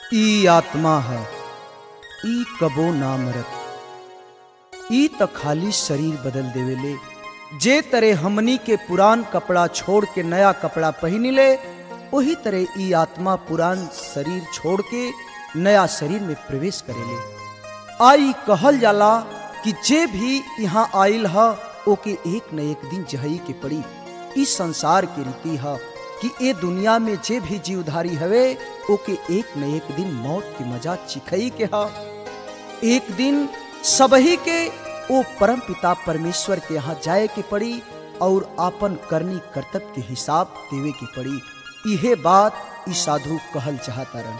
ई आत्मा है, ई कबो ना मरत। ई त खाली शरीर बदल देवेले। जे तरह हमनी के पुरान कपड़ा छोड़ के नया कपड़ा पहनिले, वही तरह ई आत्मा पुरान शरीर छोड़ के नया शरीर में प्रवेश करेले। आई कहल जाला कि जे भी यहाँ आइल ह ओके एक न एक दिन जहई के पड़ी। इस संसार की रीति है कि ए दुनिया में जे भी जीवधारी हवे ओके एक न एक दिन मौत की मजा चिखई के हा। एक दिन सबही के ओ परम पिता परमेश्वर के यहाँ जाए के पड़ी और आपन करनी कर्तव्य के हिसाब देवे की पड़ी। इहे बात ई साधु कहल चाहता रन।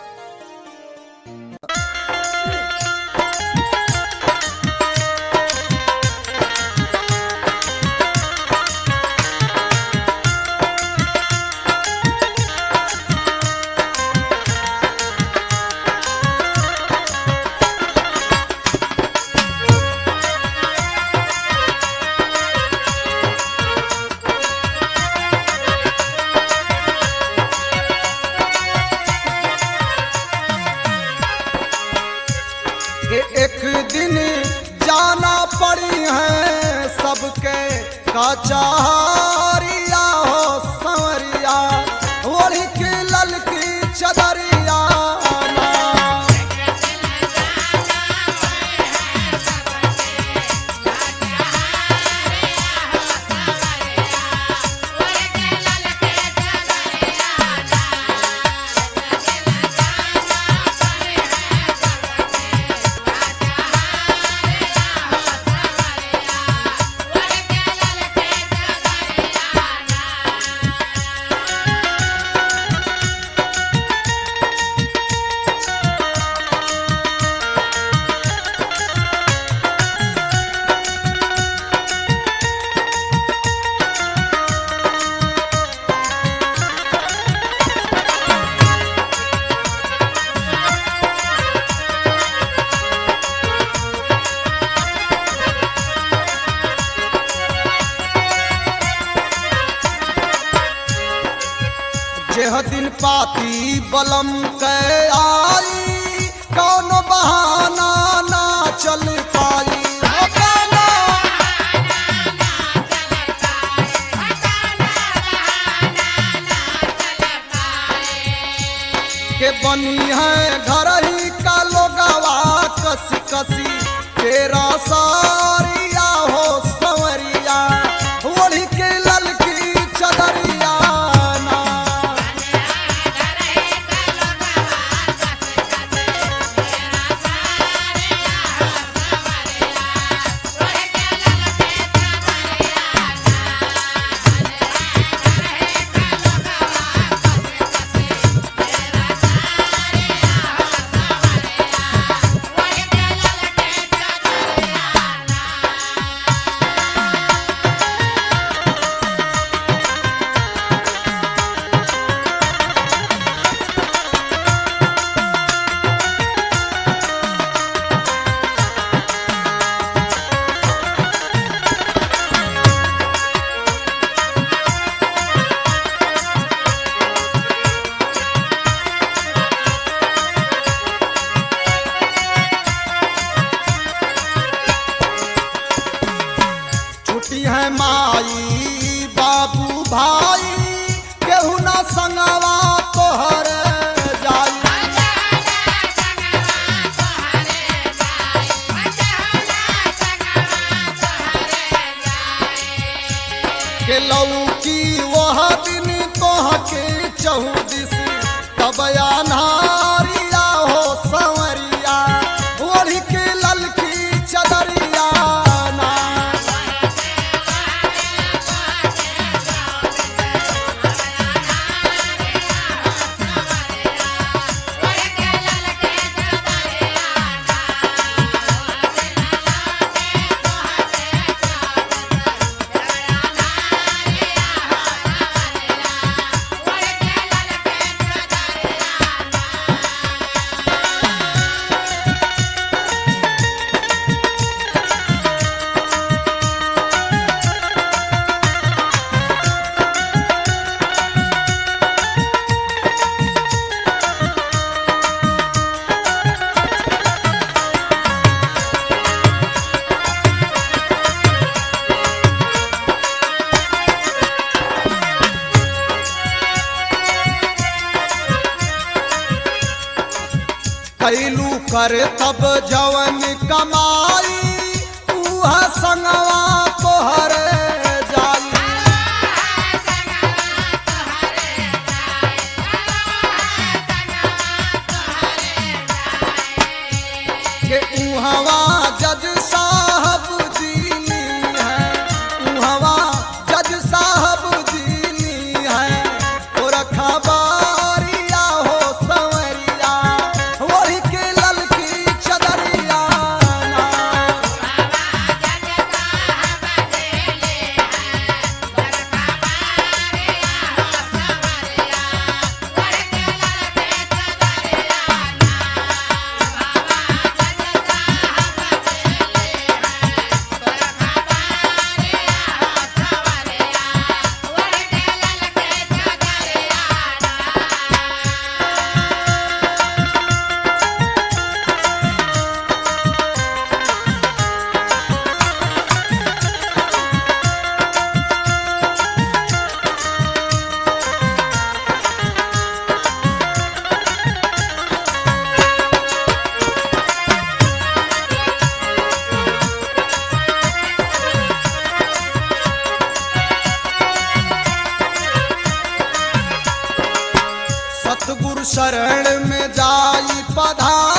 एक दिन जाना पड़ी है सबके कचहरिया हो संवरिया, ओढ़ी की ललकी चदरिया जेह दिन पाती बलम के आई, कौन बहाना ना चल पाई। के बनी है घर ही का लोगवा कसी कसी, तेरा सारिया हो संवरिया, ओढ़ी के ललकी चदरिया कैलू कर तब जवन कमाई उहा संगवा तोहर जाई। के उहवा जज साहब दीनी है, उहवा जज साहब दीनी है, ओ रखबारिया हो संवरिया वही के ललकी चदरिया ना। सतगुरु शरण में जाई पधार